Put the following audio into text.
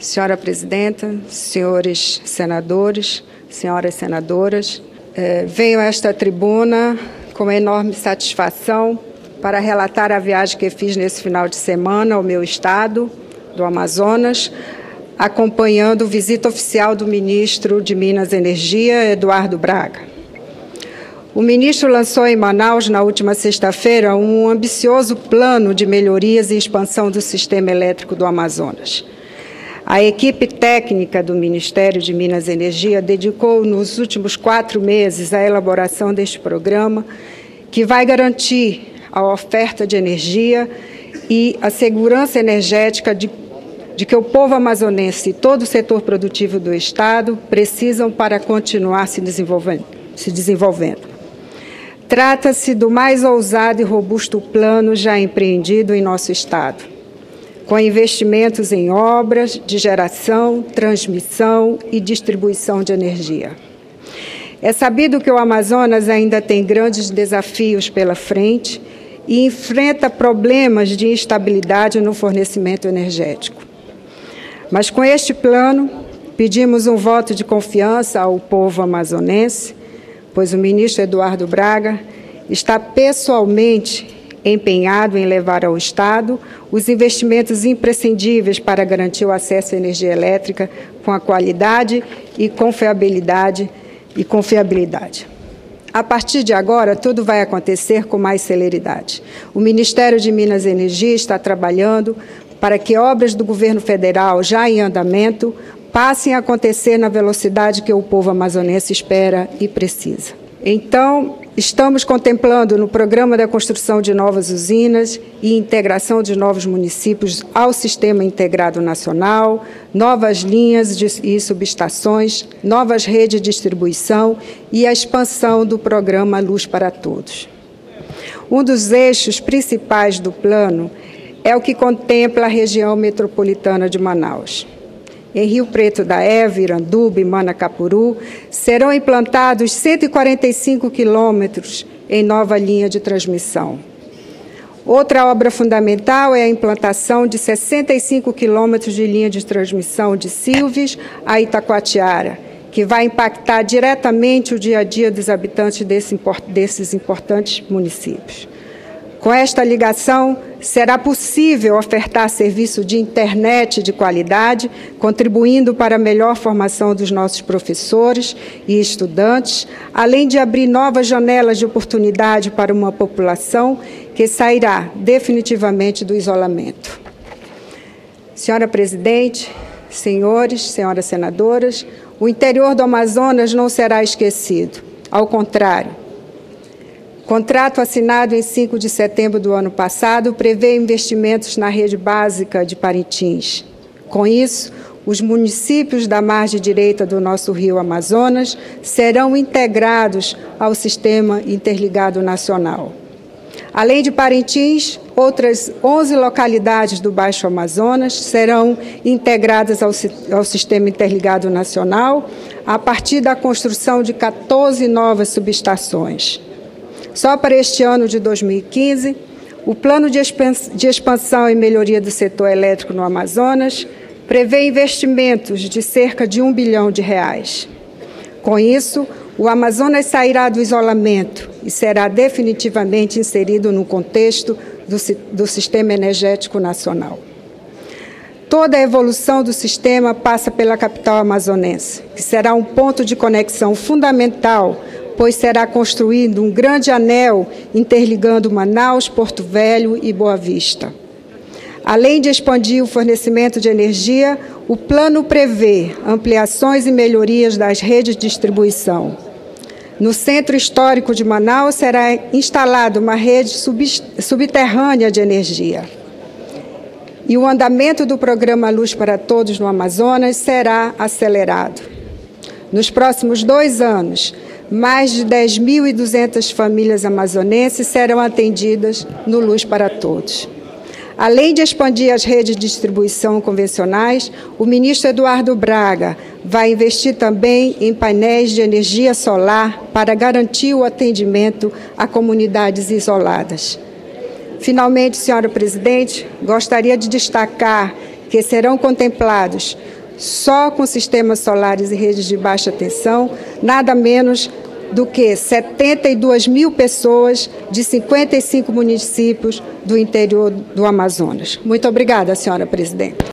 Senhora Presidenta, senhores senadores, senhoras senadoras, venho a esta tribuna com enorme satisfação para relatar a viagem que fiz nesse final de semana ao meu estado, do Amazonas, acompanhando visita oficial do ministro de Minas e Energia, Eduardo Braga. O ministro lançou em Manaus, na última sexta-feira, um ambicioso plano de melhorias e expansão do sistema elétrico do Amazonas. A equipe técnica do Ministério de Minas e Energia dedicou nos últimos 4 meses à elaboração deste programa, que vai garantir a oferta de energia e a segurança energética de que o povo amazonense e todo o setor produtivo do Estado precisam para continuar se desenvolvendo. Trata-se do mais ousado e robusto plano já empreendido em nosso Estado, com investimentos em obras de geração, transmissão e distribuição de energia. É sabido que o Amazonas ainda tem grandes desafios pela frente e enfrenta problemas de instabilidade no fornecimento energético. Mas com este plano, pedimos um voto de confiança ao povo amazonense, pois o ministro Eduardo Braga está pessoalmente empenhado em levar ao Estado os investimentos imprescindíveis para garantir o acesso à energia elétrica com a qualidade e confiabilidade. A partir de agora, tudo vai acontecer com mais celeridade. O Ministério de Minas e Energia está trabalhando para que obras do governo federal já em andamento passem a acontecer na velocidade que o povo amazonense espera e precisa. Então, estamos contemplando no programa da construção de novas usinas e integração de novos municípios ao Sistema Integrado Nacional, novas linhas e subestações, novas redes de distribuição e a expansão do programa Luz para Todos. Um dos eixos principais do plano é o que contempla a região metropolitana de Manaus. Em Rio Preto da Eva, Iranduba e Manacapuru, serão implantados 145 quilômetros em nova linha de transmissão. Outra obra fundamental é a implantação de 65 quilômetros de linha de transmissão de Silves a Itacoatiara, que vai impactar diretamente o dia a dia dos habitantes desses importantes municípios. Com esta ligação, será possível ofertar serviço de internet de qualidade, contribuindo para a melhor formação dos nossos professores e estudantes, além de abrir novas janelas de oportunidade para uma população que sairá definitivamente do isolamento. Senhora Presidente, senhores, senhoras senadoras, o interior do Amazonas não será esquecido. Ao contrário, contrato assinado em 5 de setembro do ano passado prevê investimentos na rede básica de Parintins. Com isso, os municípios da margem direita do nosso rio Amazonas serão integrados ao Sistema Interligado Nacional. Além de Parintins, outras 11 localidades do Baixo Amazonas serão integradas ao Sistema Interligado Nacional a partir da construção de 14 novas subestações. Só para este ano de 2015, o plano de expansão e melhoria do setor elétrico no Amazonas prevê investimentos de cerca de R$1 bilhão. Com isso, o Amazonas sairá do isolamento e será definitivamente inserido no contexto do sistema energético nacional. Toda a evolução do sistema passa pela capital amazonense, que será um ponto de conexão fundamental, pois será construído um grande anel interligando Manaus, Porto Velho e Boa Vista. Além de expandir o fornecimento de energia, o plano prevê ampliações e melhorias das redes de distribuição. No centro histórico de Manaus será instalada uma rede subterrânea de energia. E o andamento do programa Luz para Todos no Amazonas será acelerado. Nos próximos 2 anos, mais de 10.200 famílias amazonenses serão atendidas no Luz para Todos. Além de expandir as redes de distribuição convencionais, o ministro Eduardo Braga vai investir também em painéis de energia solar para garantir o atendimento a comunidades isoladas. Finalmente, senhora Presidente, gostaria de destacar que serão contemplados só com sistemas solares e redes de baixa tensão, nada menos do que 72 mil pessoas de 55 municípios do interior do Amazonas. Muito obrigada, senhora presidente.